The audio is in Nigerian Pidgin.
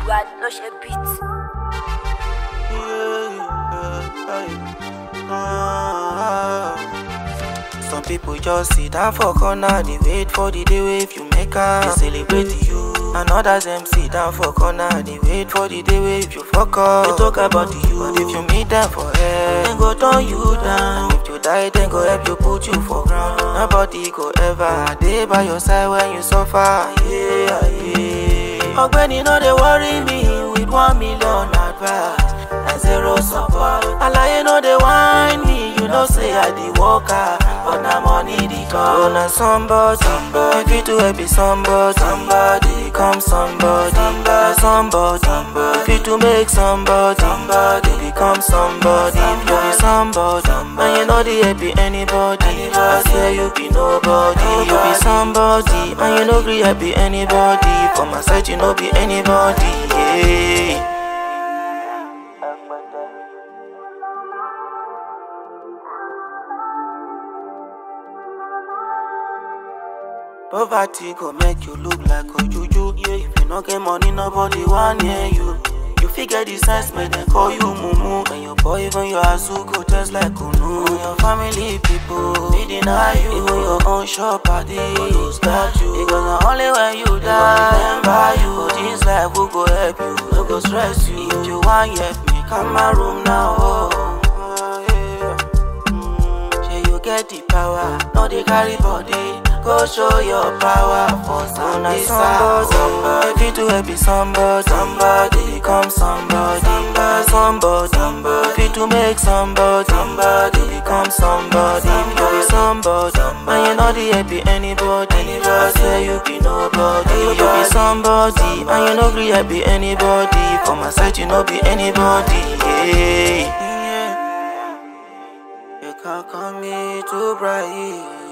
Edward, no she beat. Some people just sit down for corner, they wait for the day where if you make her, they celebrate you. And others them sit down for corner, they wait for the day where if you fuck up, they talk about you. But if you meet them for help, then go turn you down. If you die, then go help you put you for ground. Nobody go ever dey by your side when you suffer. Ogbeni no dey worry me with 1 million advice and 0 support. Alaye no dey whine me, you know say I dey work hard, but na money dey come. Oh, na somebody, if you to help somebody become somebody. Na somebody, if you to make somebody become somebody. If you be somebody, and you know dey help anybody, I swear you be nobody. You be somebody, and you no gree help anybody. For my side, you no be anybody. Yeah. Poverty go make you look like a juju. Yeah, if you no get money, nobody want hear you. You figure the sense, make them call you mumu. And your boy, even your azu go just like Kunu. Your family people, they deny you. Even your own shop party, lose that you. Because not only when you die, remember you. But this life will go help you, no go stress you. If you want help me, come my room now. Yeah, you get the power, no they carry body. Go show your power for somebody. If you to help somebody become somebody. Somebody, if you to make somebody become somebody. If you be somebody, and you know the help anybody, I swear you be nobody. You be somebody, and you know gree help anybody. For my side, you know be anybody. Yeah. You can't call me too bright.